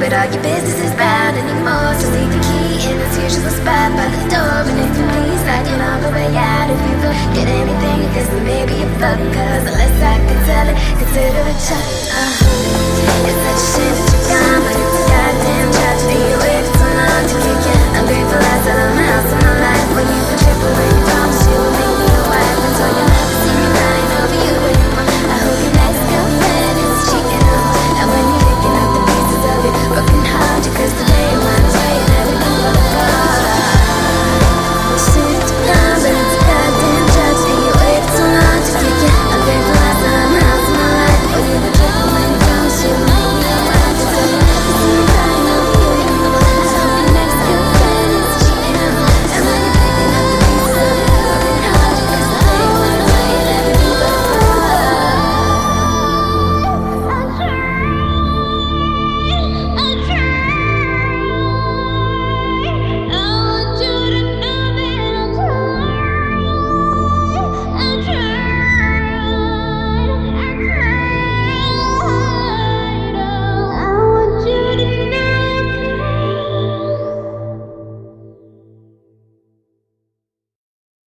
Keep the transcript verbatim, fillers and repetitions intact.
but all your business is bound anymore. So leave the key in its usual spot by the door. And if you please, I get on the way out. If you forget anything, I guess then maybe you fuck. Cause unless I can tell it, consider it chuck. uh, It's such a shame that you're gone, but it's